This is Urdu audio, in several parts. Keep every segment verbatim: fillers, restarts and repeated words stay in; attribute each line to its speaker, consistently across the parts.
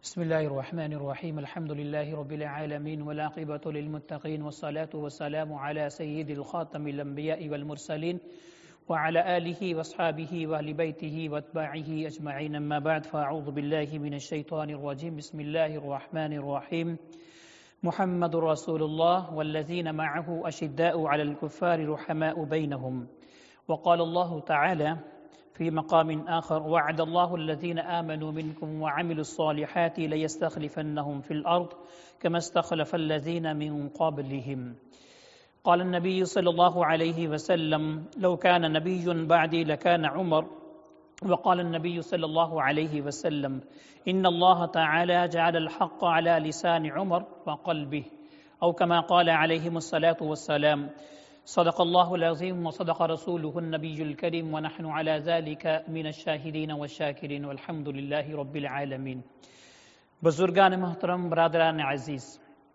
Speaker 1: بسم الله الرحمن الرحيم الحمد لله رب العالمين والعاقبة للمتقين والصلاة والسلام على سيد الخاتم الأنبياء والمرسلين وعلى آله وأصحابه وأهل بيته وأتباعه أجمعين أما بعد فأعوذ بالله من الشيطان الرجيم بسم الله الرحمن الرحيم محمد رسول الله والذين معه أشداء على الكفار رحماء بينهم وقال الله تعالى في مقام آخر وعد الله الذين آمنوا منكم وعملوا الصالحات ليستخلفنهم في الأرض كما استخلف الذين من قبلهم قال النبي صلى الله عليه وسلم لو كان نبي بعدي لكان عمر وقال النبي صلى الله عليه وسلم إن الله تعالى جعل الحق على لسان عمر وقلبه أو كما قال عليهم الصلاة والسلام صدق الله العظيم وصدق رسوله النبي الكريم ونحن على ذلك من الشاهدين والشاكرين والحمد لله رب العالمين. بزرگان محترم، برادران عزیز،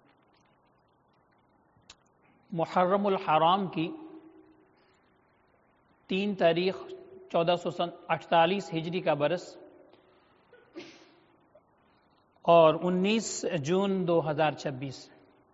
Speaker 1: محرم الحرام کی تین تاریخ چودہ سو اٹھتالیس ہجری کا برس اور انیس جون دو ہزار چھبیس.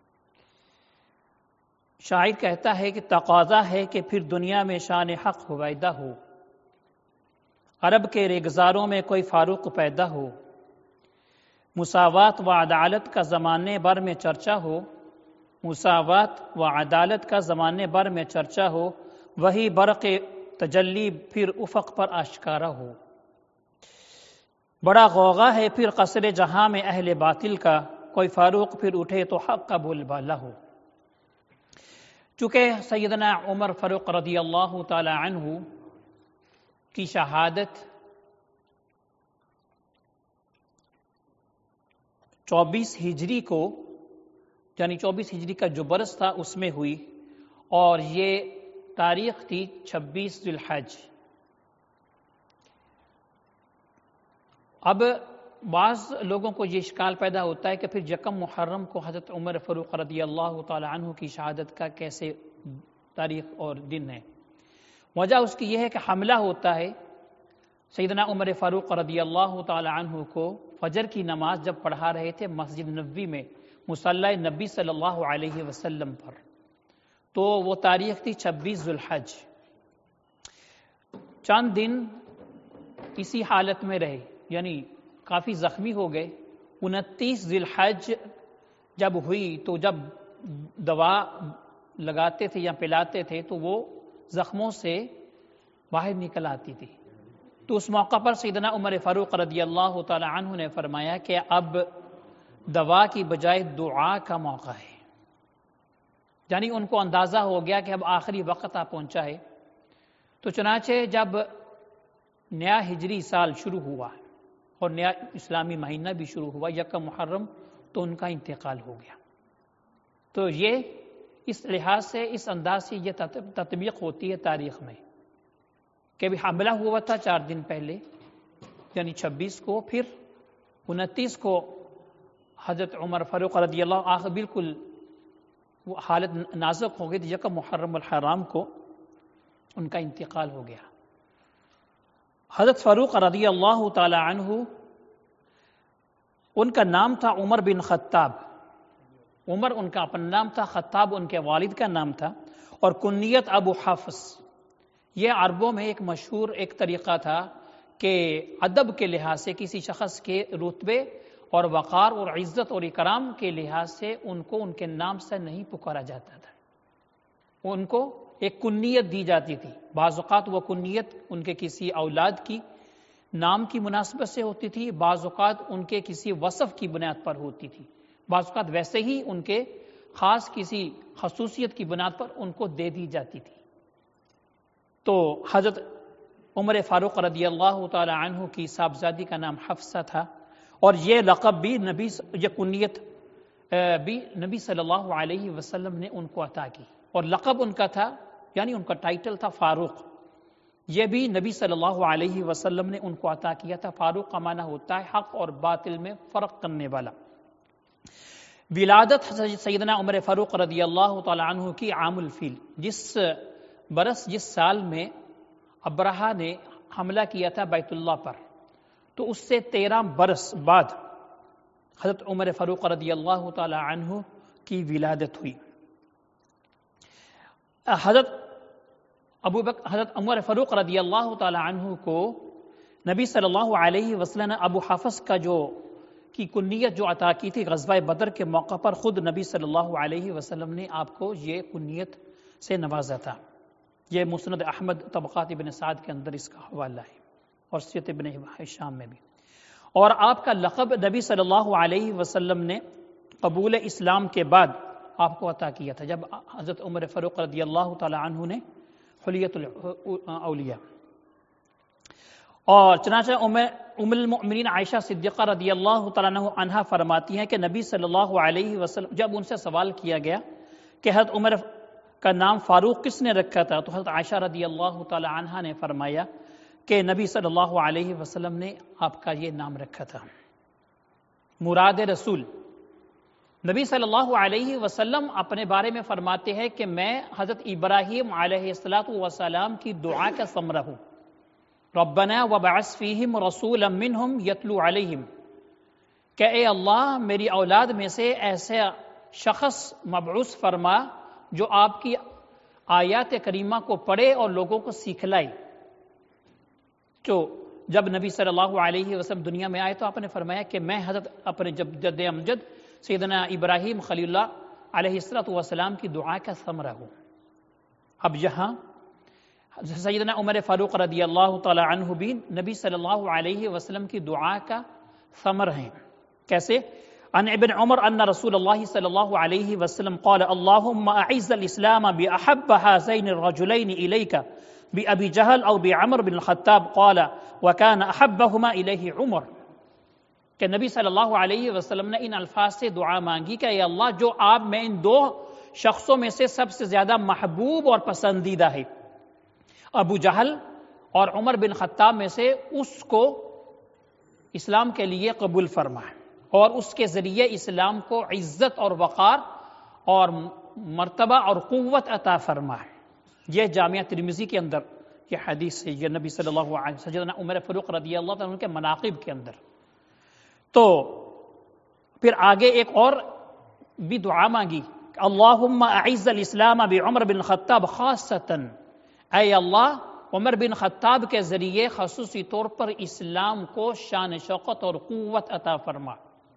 Speaker 1: شاعر کہتا ہے کہ تقاضا ہے کہ پھر دنیا میں شان حق ہویدہ ہو، عرب کے ریگزاروں میں کوئی فاروق پیدا ہو، مساوات و عدالت کا زمانے بھر میں چرچا ہو، مساوات و عدالت کا زمانے بھر میں چرچا ہو، وہی برق تجلی پھر افق پر آشکارا ہو. بڑا غوغا ہے پھر قصر جہاں میں اہل باطل کا، کوئی فاروق پھر اٹھے تو حق کا بول بالا ہو. چونکہ سیدنا عمر فاروق رضی اللہ تعالی عنہ کی شہادت چوبیس ہجری کو یعنی چوبیس ہجری کا جو برس تھا اس میں ہوئی اور یہ تاریخ تھی چھبیس ذی الحج. اب بعض لوگوں کو یہ اشکال پیدا ہوتا ہے کہ پھر یکم محرم کو حضرت عمر فاروق رضی اللہ تعالی عنہ کی شہادت کا کیسے تاریخ اور دن ہے. وجہ اس کی یہ ہے کہ حملہ ہوتا ہے سیدنا عمر فاروق رضی اللہ تعالی عنہ کو فجر کی نماز جب پڑھا رہے تھے مسجد نبوی میں مصلی نبی صلی اللہ علیہ وسلم پر، تو وہ تاریخ تھی چھبیس ذی الحج. چند دن اسی حالت میں رہے، یعنی کافی زخمی ہو گئے. انتیس ذی الحج جب ہوئی تو جب دوا لگاتے تھے یا پلاتے تھے تو وہ زخموں سے باہر نکل آتی تھی. تو اس موقع پر سیدنا عمر فاروق رضی اللہ تعالی عنہ نے فرمایا کہ اب دوا کی بجائے دعا کا موقع ہے. یعنی ان کو اندازہ ہو گیا کہ اب آخری وقت آ پہنچا ہے. تو چنانچہ جب نیا ہجری سال شروع ہوا اور نیا اسلامی مہینہ بھی شروع ہوا یکم محرم، تو ان کا انتقال ہو گیا. تو یہ اس لحاظ سے اس انداز سے یہ تطبیق ہوتی ہے تاریخ میں کہ بھی حملہ ہوا تھا چار دن پہلے یعنی چھبیس کو، پھر انتیس کو حضرت عمر فاروق رضی اللہ عنہ بالکل وہ حالت نازک ہو گئی تھی، یکم محرم الحرام کو ان کا انتقال ہو گیا. حضرت فاروق رضی اللہ تعالی عنہ ان کا نام تھا عمر بن خطاب. عمر ان کا اپنا نام تھا، خطاب ان کے والد کا نام تھا، اور کنیت ابو حفص. یہ عربوں میں ایک مشہور ایک طریقہ تھا کہ ادب کے لحاظ سے کسی شخص کے رتبے اور وقار اور عزت اور اکرام کے لحاظ سے ان کو ان کے نام سے نہیں پکارا جاتا تھا، ان کو ایک کنیت دی جاتی تھی. بعض اوقات وہ کنیت ان کے کسی اولاد کی نام کی مناسبت سے ہوتی تھی، بعض اوقات ان کے کسی وصف کی بنیاد پر ہوتی تھی، بعض اوقات ویسے ہی ان کے خاص کسی خصوصیت کی بنیاد پر ان کو دے دی جاتی تھی. تو حضرت عمر فاروق رضی اللہ تعالی عنہ کی صاحبزادی کا نام حفصہ تھا، اور یہ لقب بھی نبی یہ کنیت بھی نبی صلی اللہ علیہ وسلم نے ان کو عطا کی، اور لقب ان کا تھا یعنی ان کا ٹائٹل تھا فاروق. یہ بھی نبی صلی اللہ علیہ وسلم نے ان کو عطا کیا تھا. فاروق کا معنی ہوتا ہے حق اور باطل میں فرق کرنے والا. ولادت سیدنا عمر فاروق رضی اللہ تعالی عنہ کی عام الفیل، جس برس جس سال میں ابرہہ نے حملہ کیا تھا بیت اللہ پر، تو اس سے تیرہ برس بعد حضرت عمر فاروق رضی اللہ تعالی عنہ کی ولادت ہوئی۔ حضرت ابو بکر حضرت عمر فاروق رضی اللہ تعالی عنہ کو نبی صلی اللہ علیہ وسلم نے ابو حفص کا جو کی کنیت جو عطا کی تھی غزوہ بدر کے موقع پر، خود نبی صلی اللہ علیہ وسلم نے آپ کو یہ کنیت سے نوازا تھا۔ یہ مسند احمد طبقات ابن سعد کے اندر اس کا حوالہ ہے، اور سیرت ابن ہشام میں بھی۔ اور آپ کا لقب نبی صلی اللہ علیہ وسلم نے قبول اسلام کے بعد آپ کو عطا کیا تھا، جب حضرت عمر فاروق رضی اللہ تعالی عنہ نے حلیت الاولیاء۔ اور چنانچہ ام المؤمنین عائشہ صدیقہ رضی اللہ تعالیٰ عنہا فرماتی ہیں کہ نبی صلی اللہ علیہ وسلم جب ان سے سوال کیا گیا کہ حضرت عمر کا نام فاروق کس نے رکھا تھا، تو حضرت عائشہ رضی اللہ تعالیٰ عنہا نے فرمایا کہ نبی صلی اللہ علیہ وسلم نے آپ کا یہ نام رکھا تھا۔ مراد رسول، نبی صلی اللہ علیہ وسلم اپنے بارے میں فرماتے ہیں کہ میں حضرت ابراہیم علیہ السلام کی دعا کا ثمرہ ہوں۔ ربنا وبعث فیہم رسولا منہم یتلو علیہم، کہ اے اللہ میری اولاد میں سے ایسا شخص مبعوث فرما جو آپ کی آیات کریمہ کو پڑھے اور لوگوں کو سکھلائے۔ تو جب نبی صلی اللہ علیہ وسلم دنیا میں آئے تو آپ نے فرمایا کہ میں حضرت اپنے جب جد امجد سیدنا ابراہیم خلیل اللہ علیہ السلام کی دعا کا ثمرہ ہوں۔ اب یہاں سیدنا عمر فاروق رضی اللہ تعالی عنہ بھی نبی صلی اللہ علیہ وسلم کی دعا کا ثمر ہیں۔ کیسے؟ عن ابن عمر ان رسول اللہ صلی اللہ علیہ وسلم قال اللہم اعز الاسلام باحب هذین الرجلین الیک بابی جہل او بعمر بن الخطاب قال وکان احبہما الیہ عمر، کہ نبی صلی اللہ علیہ وسلم نے ان الفاظ سے دعا مانگی کہ اے اللہ جو آپ میں ان دو شخصوں میں سے سب سے زیادہ محبوب اور پسندیدہ ہے، ابو جہل اور عمر بن خطاب میں سے اس کو اسلام کے لیے قبول فرما، اور اس کے ذریعے اسلام کو عزت اور وقار اور مرتبہ اور قوت عطا فرما۔ یہ جامعہ ترمذی کے اندر یہ حدیث ہے، یہ نبی صلی اللہ علیہ وسلم سیدنا عمر فاروق رضی اللہ عنہ کے مناقب کے اندر۔ تو پھر آگے ایک اور بھی دعا مانگی، اللہم اعز الاسلام بعمر بن خطاب خاصتاً، اے اللہ عمر بن خطاب کے ذریعے خصوصی طور پر اسلام کو شان شوکت اور قوت عطا فرما۔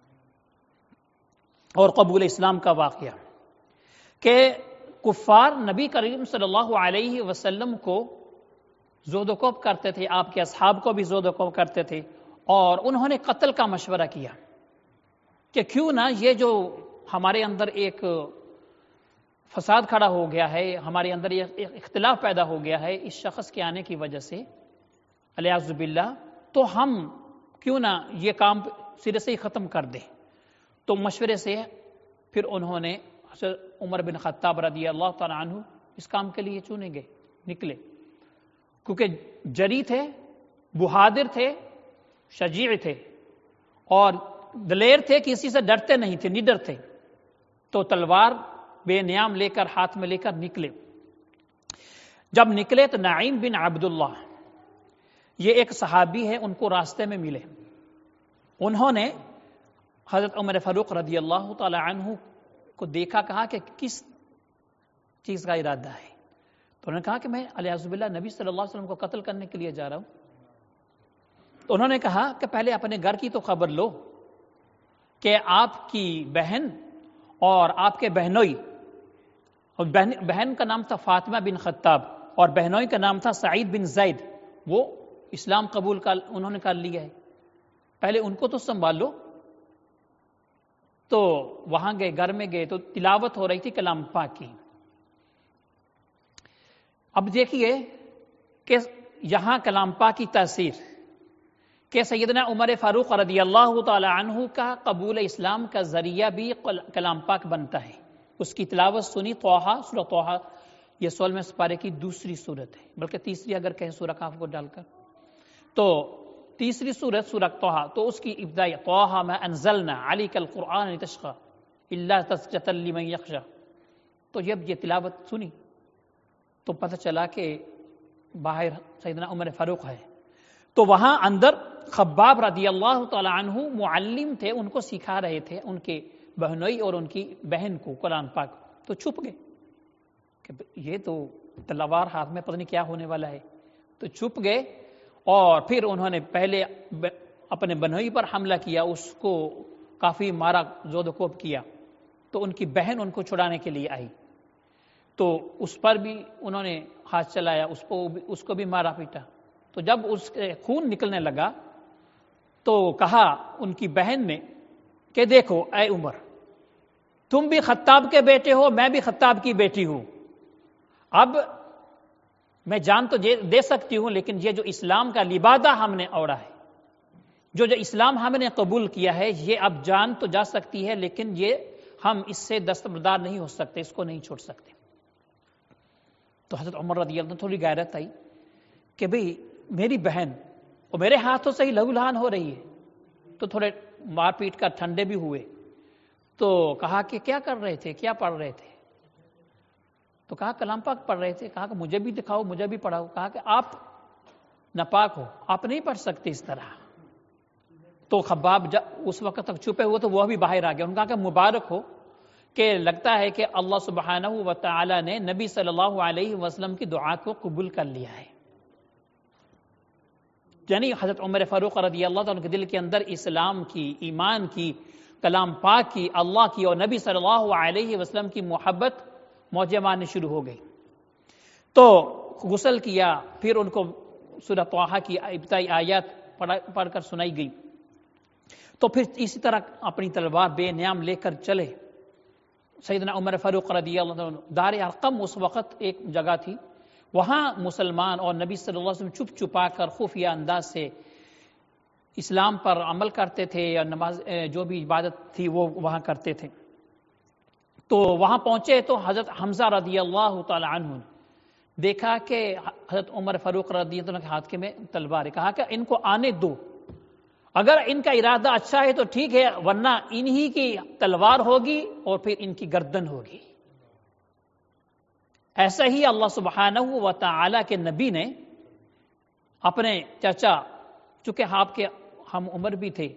Speaker 1: اور قبول اسلام کا واقعہ کہ کفار نبی کریم صلی اللہ علیہ وسلم کو زود و کوب کرتے تھے، آپ کے اصحاب کو بھی زود و کوب کرتے تھے، اور انہوں نے قتل کا مشورہ کیا کہ کیوں نہ یہ جو ہمارے اندر ایک فساد کھڑا ہو گیا ہے، ہمارے اندر یہ اختلاف پیدا ہو گیا ہے اس شخص کے آنے کی وجہ سے الیاذ باللہ، تو ہم کیوں نہ یہ کام سرے سے ہی ختم کر دیں۔ تو مشورے سے پھر انہوں نے حضرت عمر بن خطاب رضی اللہ تعالیٰ عنہ اس کام کے لیے چنے گئے، نکلے، کیونکہ جری تھے، بہادر تھے، شجیع تھے اور دلیر تھے، کسی سے ڈرتے نہیں تھے، نڈر تھے۔ تو تلوار بے نیام لے کر ہاتھ میں لے کر نکلے۔ جب نکلے تو نعیم بن عبداللہ یہ ایک صحابی ہے، ان کو راستے میں ملے۔ انہوں نے حضرت عمر فاروق رضی اللہ تعالی عنہ کو دیکھا، کہا کہ کس چیز کا ارادہ ہے؟ تو انہوں نے کہا کہ میں الیاذ باللہ نبی صلی اللہ علیہ وسلم کو قتل کرنے کے لیے جا رہا ہوں۔ تو انہوں نے کہا کہ پہلے اپنے گھر کی تو خبر لو کہ آپ کی بہن اور آپ کے بہنوئی، اور بہن, بہن کا نام تھا فاطمہ بن خطاب اور بہنوئی کا نام تھا سعید بن زید، وہ اسلام قبول کر انہوں نے کر لیا ہے، پہلے ان کو تو سنبھال لو۔ تو وہاں گئے، گھر میں گئے تو تلاوت ہو رہی تھی کلام پاک کی۔ اب دیکھیے کہ یہاں کلام پاک کی تاثیر کہ سیدنا عمر فاروق رضی اللہ تعالی عنہ کا قبول اسلام کا ذریعہ بھی کلام پاک بنتا ہے۔ اس کی تلاوت سنی، طٰہٰ، سورہ طٰہٰ یہ سولہویں سپارے کی دوسری سورت ہے، بلکہ تیسری اگر کہیں سورہ کاف کو ڈال کر، تو تیسری سورت سورہ طٰہٰ، تو اس کی ابتدائی طٰہٰ ما انزلنا علیک القرآن لتشقی الا تذکرۃ لمن یخشی۔ تو جب یہ تلاوت سنی تو پتہ چلا کہ باہر سیدنا عمر فاروق ہے، تو وہاں اندر خباب رضی اللہ تعالی عنہ معلم تھے، ان کو سکھا رہے تھے ان کے بہنوئی اور ان کی بہن کو قرآن پاک، تو چھپ گئے کہ یہ تو تلوار ہاتھ میں پتہ نہیں کیا ہونے والا ہے، تو چھپ گئے اور پھر انہوں نے پہلے اپنے بہنوئی پر حملہ کیا، اس کو کافی مارا، زود و کوب کیا، تو ان کی بہن ان کو چھڑانے کے لیے آئی تو اس پر بھی انہوں نے ہاتھ چلایا، اس کو اس کو بھی مارا پیٹا، تو جب اس کے خون نکلنے لگا تو کہا ان کی بہن نے کہ دیکھو اے عمر، تم بھی خطاب کے بیٹے ہو، میں بھی خطاب کی بیٹی ہوں، اب میں جان تو دے سکتی ہوں لیکن یہ جو اسلام کا لبادہ ہم نے اوڑھا ہے، جو جو اسلام ہم نے قبول کیا ہے، یہ اب جان تو جا سکتی ہے لیکن یہ ہم اس سے دستبردار نہیں ہو سکتے، اس کو نہیں چھوڑ سکتے۔ تو حضرت عمر رضی اللہ عنہ تھوڑی غیرت آئی کہ بھئی میری بہن اور میرے ہاتھوں سے ہی لہو لہان ہو رہی ہے، تو تھوڑے مار پیٹ کر ٹھنڈے بھی ہوئے، تو کہا کہ کیا کر رہے تھے، کیا پڑھ رہے تھے؟ تو کہا کلام پاک پڑھ رہے تھے۔ کہا کہ مجھے بھی دکھاؤ، مجھے بھی پڑھاؤ۔ کہا کہ آپ ناپاک ہو، آپ نہیں پڑھ سکتے اس طرح۔ تو خباب اس وقت تک چھپے ہوئے تو وہ بھی باہر آ گیا۔ انہوں نے کہا کہ مبارک ہو کہ لگتا ہے کہ اللہ سبحانہ و تعالی نے نبی صلی اللہ علیہ وسلم کی دعا کو قبول کر لیا ہے۔ یعنی حضرت عمر فاروق رضی اللہ عنہ کے دل کے اندر اسلام کی، ایمان کی، کلام پاک کی، اللہ کی اور نبی صلی اللہ علیہ وسلم کی محبت موجیں مارنی شروع ہو گئی۔ تو غسل کیا، پھر ان کو سورہ طٰہٰ کی ابتدائی آیات پڑھ کر سنائی گئی، تو پھر اسی طرح اپنی تلوار بے نیام لے کر چلے۔ سیدنا عمر فاروق رضی اللہ عنہ، دار ارقم اس وقت ایک جگہ تھی، وہاں مسلمان اور نبی صلی اللہ علیہ وسلم چھپ چھپا کر خفیہ انداز سے اسلام پر عمل کرتے تھے، یا نماز جو بھی عبادت تھی وہ وہاں کرتے تھے۔ تو وہاں پہنچے تو حضرت حمزہ رضی اللہ تعالی عنہ دیکھا کہ حضرت عمر فاروق رضی اللہ عنہ کے ہاتھ میں تلوار ہے۔ کہا کہ ان کو آنے دو، اگر ان کا ارادہ اچھا ہے تو ٹھیک ہے، ورنہ انہی کی تلوار ہوگی اور پھر ان کی گردن ہوگی۔ ایسا ہی اللہ سبحانہ و تعالی کے نبی نے اپنے چچا، چونکہ آپ کے ہم عمر بھی تھے،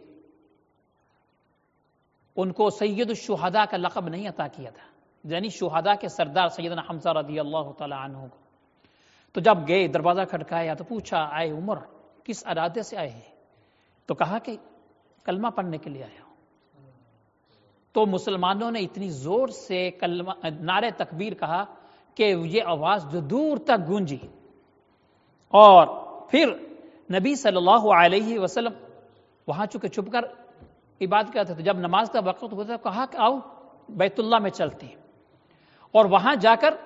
Speaker 1: ان کو سید الشہداء کا لقب نہیں عطا کیا تھا، یعنی شہداء کے سردار سیدنا حمزہ رضی اللہ تعالی عنہ کو۔ تو جب گئے دروازہ کھٹکایا تو پوچھا اے عمر کس ارادے سے آئے ہیں؟ تو کہا کہ کلمہ پڑھنے کے لیے آیا ہوں۔ تو مسلمانوں نے اتنی زور سے کلمہ نعرہ تکبیر کہا کہ یہ آواز جو دور تک گونجی، اور پھر نبی صلی اللہ علیہ وسلم وہاں چونکہ چھپ کر عبادت کرتے تھے، جب نماز کا وقت ہوتا تو کہا کہ آؤ بیت اللہ میں چلتے ہیں، اور وہاں جا کر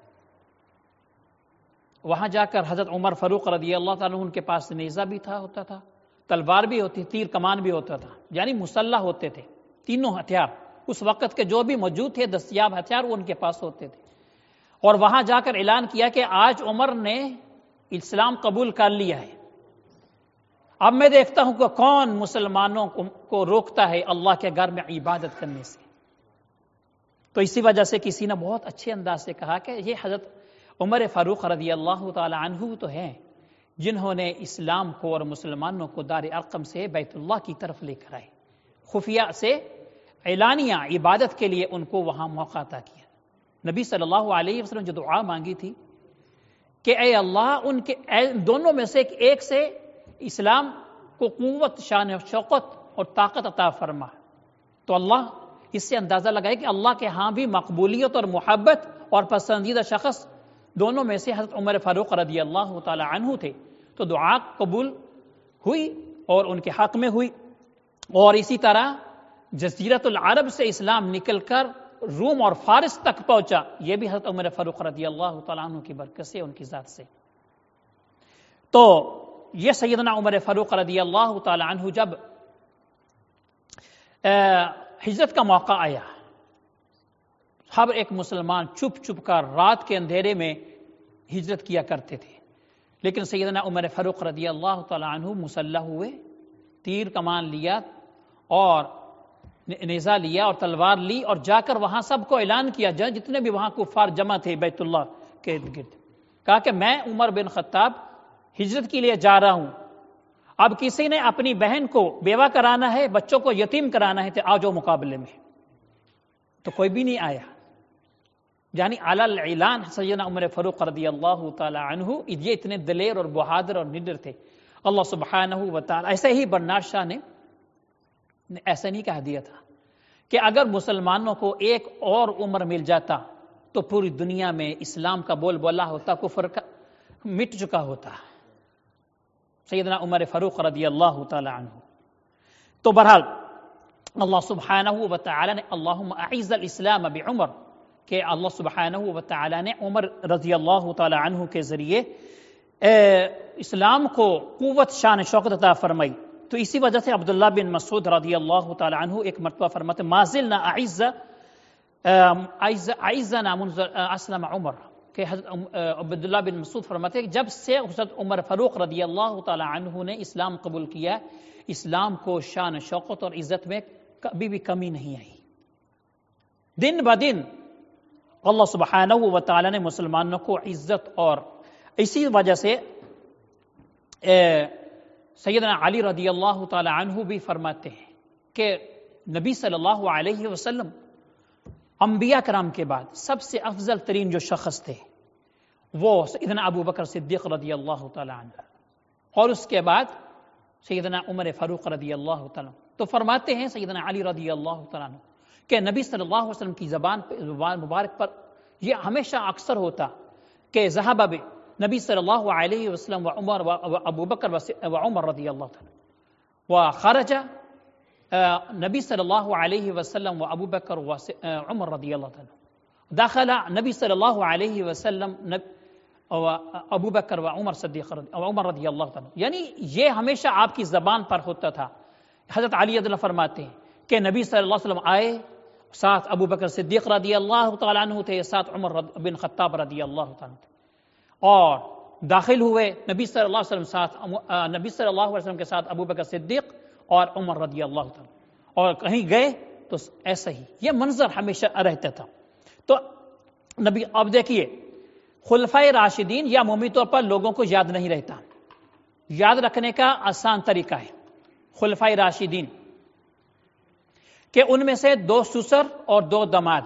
Speaker 1: وہاں جا کر حضرت عمر فاروق رضی اللہ تعالیٰ عنہ ان کے پاس نیزہ بھی تھا ہوتا تھا، تلوار بھی ہوتی، تیر کمان بھی ہوتا تھا، یعنی مسلح ہوتے تھے، تینوں ہتھیار اس وقت کے جو بھی موجود تھے دستیاب ہتھیار وہ ان کے پاس ہوتے تھے۔ اور وہاں جا کر اعلان کیا کہ آج عمر نے اسلام قبول کر لیا ہے، اب میں دیکھتا ہوں کہ کون مسلمانوں کو روکتا ہے اللہ کے گھر میں عبادت کرنے سے۔ تو اسی وجہ سے کسی نے بہت اچھے انداز سے کہا کہ یہ حضرت عمر فاروق رضی اللہ تعالی عنہ تو ہیں جنہوں نے اسلام کو اور مسلمانوں کو دار ارقم سے بیت اللہ کی طرف لے کر آئے، خفیہ سے اعلانیہ عبادت کے لیے ان کو وہاں موقع عطا کیا۔ نبی صلی اللہ علیہ وسلم جو دعا مانگی تھی کہ اے اللہ ان کے دونوں میں سے ایک سے اسلام کو قوت، شان و شوقت اور طاقت عطا فرما، تو اللہ اس سے اندازہ لگائے کہ اللہ کے ہاں بھی مقبولیت اور محبت اور پسندیدہ شخص دونوں میں سے حضرت عمر فاروق رضی اللہ تعالی عنہ تھے۔ تو دعا قبول ہوئی اور ان کے حق میں ہوئی، اور اسی طرح جزیرۃ العرب سے اسلام نکل کر روم اور فارس تک پہنچا، یہ بھی حضرت عمر فاروق رضی اللہ تعالیٰ عنہ کی برکت سے، ان کی ذات سے۔ تو یہ سیدنا عمر فاروق رضی اللہ تعالیٰ عنہ جب ہجرت کا موقع آیا، ہر ایک مسلمان چھپ چھپ کر رات کے اندھیرے میں ہجرت کیا کرتے تھے، لیکن سیدنا عمر فاروق رضی اللہ تعالیٰ عنہ مسلح ہوئے، تیر کمان لیا اور نیزہ لیا اور تلوار لی، اور جا کر وہاں سب کو اعلان کیا، جتنے بھی وہاں کفار جمع تھے بیت اللہ کے ارد گرد، کہا کہ میں عمر بن خطاب ہجرت کے لیے جا رہا ہوں، اب کسی نے اپنی بہن کو بیوہ کرانا ہے، بچوں کو یتیم کرانا ہے تو آ جاؤ مقابلے میں، تو کوئی بھی نہیں آیا. یعنی علی الاعلان سیدنا عمر فاروق رضی اللہ تعالی عنہ یہ اتنے دلیر اور بہادر اور نڈر تھے. اللہ سبحانہ و تعالی ایسے ہی برنارڈ شاہ نے ایسا نہیں کہہ دیا تھا کہ اگر مسلمانوں کو ایک اور عمر مل جاتا تو پوری دنیا میں اسلام کا بول بالا ہوتا، کفر کا مٹ چکا ہوتا. سیدنا عمر فاروق رضی اللہ تعالی عنہ. تو بہرحال اللہ سبحانہ و تعالی نے اللہم اعز الاسلام بعمر کہ اللہ سبحانہ و تعالی نے عمر رضی اللہ تعالی عنہ کے ذریعے اسلام کو قوت شان شوکت عطا فرمائی. تو اسی وجہ سے عبداللہ بن مسعود رضی اللہ تعالی عنہ ایک مرتبہ فرماتے ما زلنا اعز اعزنا منذ اسلم عمر کہ حضرت عبداللہ بن مسعود فرماتے ہیں جب سے حضرت عمر فاروق رضی اللہ تعالی عنہ نے اسلام قبول کیا، اسلام کو شان شوکت اور عزت میں کبھی بھی کمی نہیں آئی. دن بدن اللہ سبحانہ و تعالی نے مسلمانوں کو عزت، اور اسی وجہ سے سیدنا علی رضی اللہ تعالی عنہ بھی فرماتے ہیں کہ نبی صلی اللہ علیہ وسلم انبیاء کرام کے بعد سب سے افضل ترین جو شخص تھے وہ سیدنا ابو بکر صدیق رضی اللہ تعالی عنہ، اور اس کے بعد سیدنا عمر فاروق رضی اللہ تعالی عنہ. تو فرماتے ہیں سیدنا علی رضی اللہ تعالی عنہ کہ نبی صلی اللہ علیہ وسلم کی زبان زبان مبارک پر یہ ہمیشہ اکثر ہوتا کہ ذهب نبی صلی اللہ علیہ وسلم و عمر و ابو بکر و عمر رضی اللہ تعالی وخرج نبی صلی اللہ علیہ وسلم و ابو بکر و عمر رضی اللہ تعالی داخل نبی صلی اللہ علیہ وسلم ابو بکر و عمر صدیق عمر رضی اللہ تعالی. یعنی یہ ہمیشہ آپ کی زبان پر ہوتا تھا. حضرت علی رضی اللہ فرماتے ہیں کہ نبی صلی اللہ علیہ وسلم آئے، ساتھ ابو بکر صدیق رضی اللہ تعالی عنہ تھے، ساتھ عمر بن خطاب رضی اللہ تعالی عنہ، اور داخل ہوئے نبی صلی اللہ علیہ وسلم ساتھ نبی صلی اللہ علیہ وسلم کے ساتھ ابو بکر صدیق اور عمر رضی اللہ تعالی، اور کہیں گئے تو ایسا ہی یہ منظر ہمیشہ رہتا تھا. تو نبی اب دیکھیے خلفائے راشدین یا عمومی طور پر لوگوں کو یاد نہیں رہتا، یاد رکھنے کا آسان طریقہ ہے خلفائے راشدین کہ ان میں سے دو سسر اور دو داماد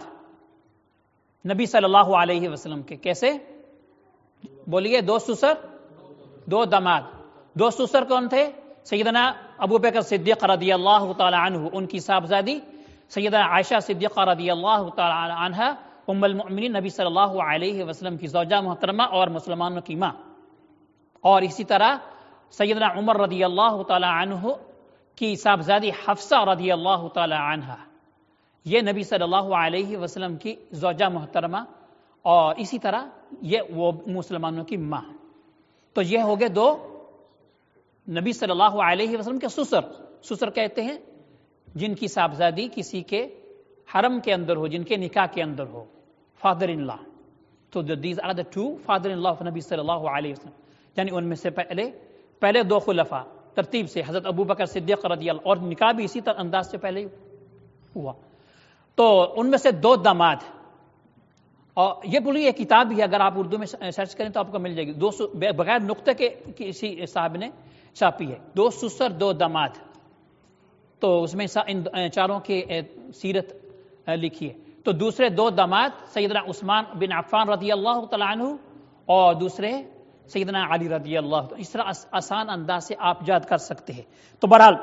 Speaker 1: نبی صلی اللہ علیہ وسلم کے. کیسے بولیے؟ دو سسر دو داماد. دو سسر کون تھے؟ سیدنا ابو بکر صدیق رضی اللہ تعالی عنہ، ان کی صاحبزادی سیدہ عائشہ صدیقہ رضی اللہ تعالی عنہا ام المؤمنین نبی صلی اللہ علیہ وسلم کی زوجہ محترمہ اور مسلمانوں کی ماں، اور اسی طرح سیدنا عمر رضی اللہ تعالی عنہ کی صاحبزادی حفصہ رضی اللہ تعالی عنہا، یہ نبی صلی اللہ علیہ وسلم کی زوجہ محترمہ، اور اسی طرح یہ وہ مسلمانوں کی ماں. تو یہ ہو گئے دو نبی صلی اللہ علیہ وسلم کے سسر. سسر کہتے ہیں جن کی صاحبزادی کسی کے حرم کے اندر ہو، جن کے نکاح کے اندر ہو، فادر ان لا. تو these are the two father in law of نبی صلی اللہ علیہ وسلم. یعنی ان میں سے پہلے پہلے دو خلفاء ترتیب سے حضرت ابو بکر صدیق رضی اللہ، اور نکاح بھی اسی طرح انداز سے پہلے ہوا. تو ان میں سے دو داماد، اور یہ پوری ایک کتاب بھی ہے، اگر آپ اردو میں سرچ کریں تو آپ کو مل جائے گی، دو بغیر نقطے کے کسی صاحب نے چھاپی ہے، دو سسر دو داماد. تو اس میں ان چاروں کی سیرت لکھی ہے. تو دوسرے دو داماد سیدنا عثمان بن عفان رضی اللہ تعالی عنہ اور دوسرے سیدنا علی رضی اللہ تعالی. اس طرح آسان انداز سے آپ یاد کر سکتے ہیں. تو بہرحال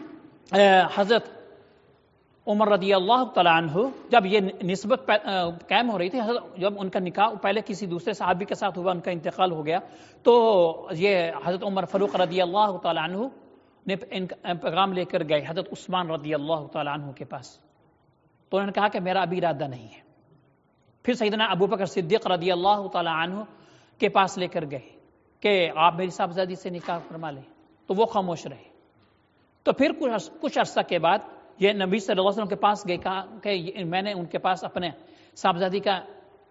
Speaker 1: حضرت عمر رضی اللہ تعالی عنہ جب یہ نسبت قائم ہو رہی تھی، جب ان کا نکاح پہلے کسی دوسرے صحابی کے ساتھ ہوا، ان کا انتقال ہو گیا، تو یہ حضرت عمر فاروق رضی اللہ تعالی عنہ نے پیغام لے کر گئے حضرت عثمان رضی اللہ تعالی عنہ کے پاس. تو انہوں نے کہا کہ میرا ابھی ارادہ نہیں ہے. پھر سیدنا ابو بکر صدیق رضی اللہ تعالی عنہ کے پاس لے کر گئے کہ آپ میری صاحبزادی سے نکاح فرما لیں، تو وہ خاموش رہے. تو پھر کچھ عرصہ کے بعد یہ نبی صلی اللہ علیہ وسلم کے پاس گئے، کہا کہ میں نے ان کے پاس اپنے صاحبزادی کا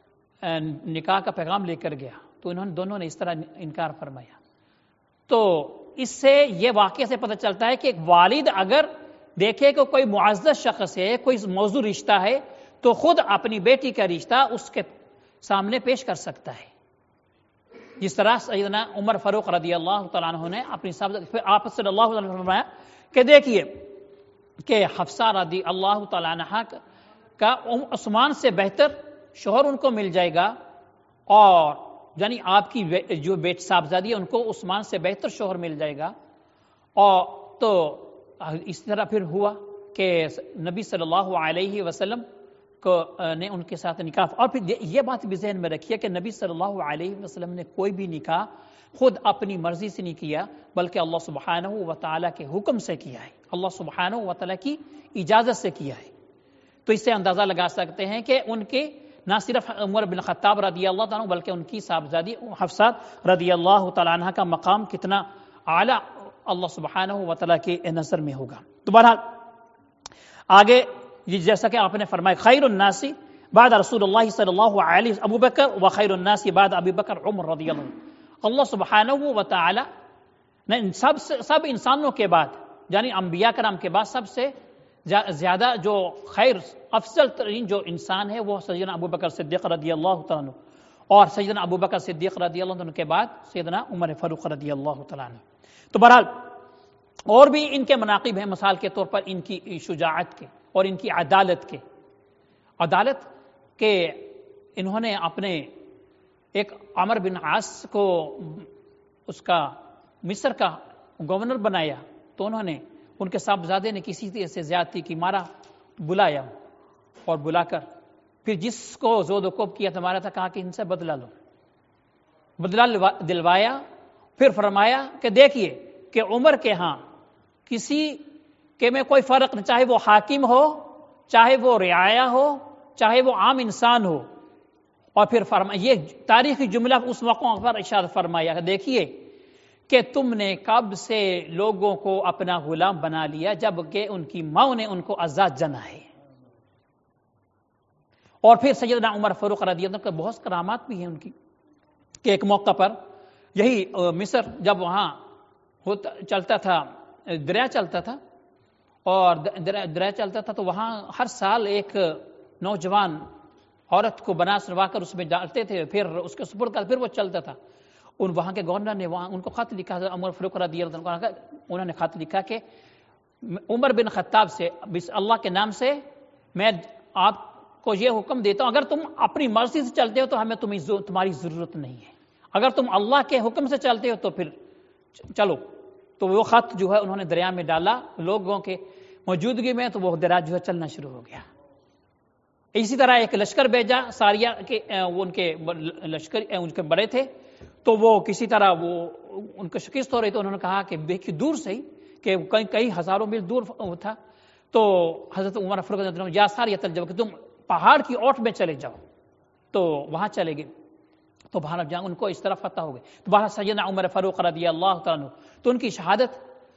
Speaker 1: نکاح کا پیغام لے کر گیا. تو انہوں نے دونوں نے اس طرح انکار فرمایا. تو اس سے یہ واقعہ سے پتہ چلتا ہے کہ ایک والد اگر دیکھے کہ کوئی معزز شخص ہے، کوئی موضوع رشتہ ہے، تو خود اپنی بیٹی کا رشتہ اس کے سامنے پیش کر سکتا ہے. جس طرح سیدنا عمر فاروق رضی اللہ تعالیٰ عنہ نے اپنی صاحب پھر آپ صلی اللہ علیہ وسلم نے فرمایا کہ دیکھیے کہ حفصہ رضی اللہ تعالیٰ عنہ کا عثمان سے بہتر شوہر ان کو مل جائے گا، اور یعنی آپ کی جو بیٹ صاحبزادی ہے ان کو عثمان سے بہتر شوہر مل جائے گا۔ اور تو اس طرح پھر ہوا کہ نبی صلی اللہ علیہ وسلم کو نے ان کے ساتھ نکاح، اور پھر یہ بات بھی ذہن میں رکھیے کہ نبی صلی اللہ علیہ وسلم نے کوئی بھی نکاح خود اپنی مرضی سے نہیں کیا، بلکہ اللہ سبحانہ و تعالیٰ کے حکم سے کیا ہے، اللہ سبحانہ و تعالیٰ کی اجازت سے کیا ہے۔ تو اس سے اندازہ لگا سکتے ہیں کہ ان کے نہ صرف عمر بن خطاب رضی اللہ تعالیٰ عنہ بلکہ ان کی صاحبزادی حفصہ رضی اللہ تعالیٰ عنہ کا مقام کتنا اعلیٰ اللہ سبحانہ و تعالیٰ کے نظر میں ہوگا۔ تو بہرحال آگے جیسا کہ آپ نے فرمایا خیر الناس بعد رسول اللہ صلی اللہ علیہ وسلم ابو بکر و خیر الناس بعد ابی بکر عمر رضی اللہ عنہ۔ اللہ سبحانہ و تعالیٰ نے سب سب انسانوں کے بعد یعنی انبیاء کرام کے بعد سب سے زیادہ جو خیر افضل ترین جو انسان ہے وہ سیدنا ابو بکر صدیق رضی اللہ تعالیٰ عنہ، اور سیدنا ابو بکر صدیق رضی اللہ عنہ کے بعد سیدنا عمر فاروق رضی اللہ تعالیٰ عنہ۔ تو بہرحال اور بھی ان کے مناقب ہیں، مثال کے طور پر ان کی شجاعت کے اور ان کی عدالت کے عدالت کے انہوں نے اپنے ایک عمر بن عاص کو اس کا مصر کا گورنر بنایا، تو انہوں نے ان کے صاحبزادے نے کسی طرح سے زیادتی کی، مارا، بلایا اور بلا کر پھر جس کو زود و کوب کیا تمہارا تھا کہا کہ ان سے بدلہ لو، بدلہ دلوایا۔ پھر فرمایا کہ دیکھیے کہ عمر کے ہاں کسی کے میں کوئی فرق نہیں، چاہے وہ حاکم ہو، چاہے وہ رعایا ہو، چاہے وہ عام انسان ہو۔ اور پھر فرمایا یہ تاریخی جملہ اس موقع پر ارشاد فرمایا کہ دیکھیے کہ تم نے کب سے لوگوں کو اپنا غلام بنا لیا جبکہ ان کی ماں نے ان کو آزاد جنا ہے۔ اور پھر سیدنا عمر فاروق رضی اللہ عنہ کے بہت کرامات بھی ہیں ان کی، کہ ایک موقع پر یہی مصر جب وہاں ہوتا چلتا تھا، دریا چلتا تھا اور دریا چلتا تھا تو وہاں ہر سال ایک نوجوان عورت کو بنا سنوا کر اس میں ڈالتے تھے، پھر اس کے سپرد کر پھر وہ چلتا تھا۔ ان وہاں کے گورنر نے وہاں ان کو خط لکھا، عمر فاروق رضی اللہ عنہ انہوں نے خط لکھا کہ عمر بن خطاب سے اللہ کے نام سے میں آپ کو یہ حکم دیتا ہوں، اگر تم اپنی مرضی سے چلتے ہو تو ہمیں تمہیں تمہاری ضرورت نہیں ہے، اگر تم اللہ کے حکم سے چلتے ہو تو پھر چلو۔ تو وہ خط جو ہے انہوں نے دریا میں ڈالا لوگوں کے موجودگی میں، تو وہ دریا جو ہے چلنا شروع ہو گیا۔ اسی طرح ایک لشکر بھیجا ساریہ کے، وہ ان کے لشکر ان کے بڑے تھے، تو وہ کسی طرح وہ ان کو شکست ہو رہی، تو انہوں نے کہا کہ دیکھیے دور سے ہی کہ کئی کئی ہزاروں میل دور تھا، تو حضرت عمر فاروق رضی اللہ عنہ یا ساریہ تل جب کہ تم پہاڑ کی اوٹ میں چلے جاؤ، تو وہاں چلے گئے، تو بہرحال جہاں ان کو اس طرح فتح ہو گئے۔ تو بہرحال سیدنا عمر فاروق رضی اللہ تعالیٰ عنہ تو ان کی شہادت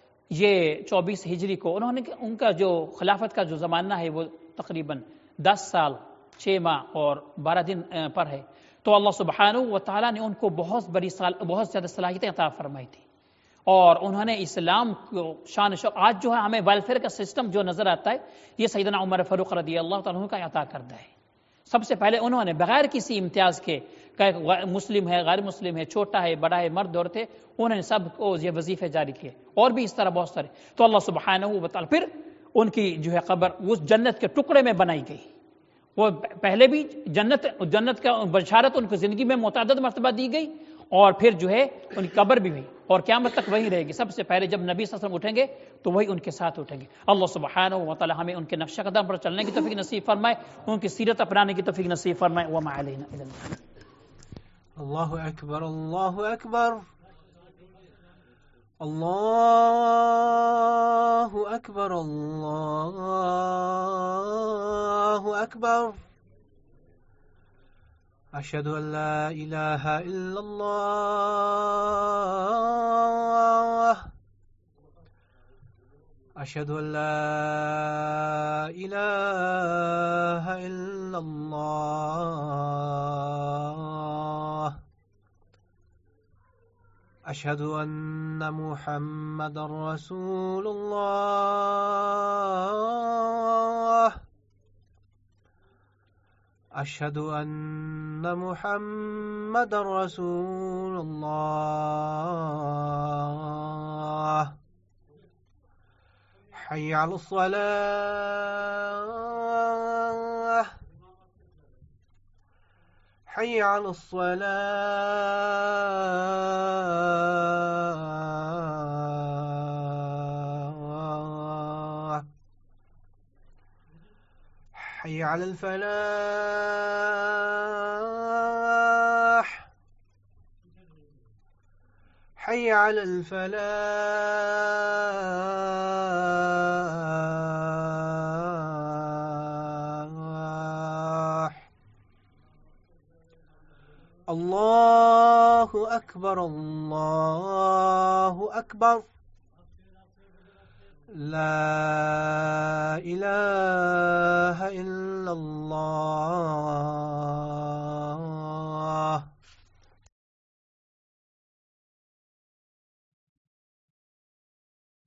Speaker 1: یہ چوبیس ہجری کو، انہوں نے ان کا جو خلافت کا جو زمانہ ہے وہ تقریباً دس سال چھ ماہ اور بارہ دن پر ہے۔ تو اللہ سبحانہ و تعالیٰ نے ان کو بہت بڑی سال بہت زیادہ صلاحیتیں عطا فرمائی تھی، اور انہوں نے اسلام کو شان شوق آج جو ہے ہمیں ویلفیئر کا سسٹم جو نظر آتا ہے یہ سیدنا عمر فاروق رضی اللہ تعالیٰ عنہ کا عطا کردہ ہے۔ سب سے پہلے انہوں نے بغیر کسی امتیاز کے، مسلم ہے غیر مسلم ہے چھوٹا ہے بڑا ہے مرد عورت ہے، انہوں نے سب کو یہ وظیفے جاری کیے، اور بھی اس طرح بہت سارے۔ تو اللہ سبحانہ و تعالیٰ پھر ان کی جو ہے قبر اس جنت کے ٹکڑے میں بنائی گئی۔ وہ پہلے بھی جنت جنت کا بشارت ان کو زندگی میں متعدد مرتبہ دی گئی، اور پھر جو ہے ان کی قبر بھی ہوئی، اور قیامت تک وہی رہے گی۔ سب سے پہلے جب نبی صلی اللہ علیہ وسلم اٹھیں گے تو وہی ان کے ساتھ اٹھیں گے۔ اللہ سبحانہ و تعالی ہمیں ان کے نقش قدم پر چلنے کی توفیق نصیب فرمائے، ان کی سیرت اپنانے کی توفیق نصیب فرمائے۔ وما علینا الا البلاغ۔
Speaker 2: اللہ اکبر، اللہ اکبر، اللہ اکبر، اللہ اکبر، اشہد ان لا الہ الا اللہ، اشہد ان لا الہ الا اللہ، اشہد ان محمد رسول اللہ، أشهد أن محمد رسول الله حي على الصلاة حي على الصلاة حي على الفلاح حي على الفلاح الله أكبر الله أكبر لا إله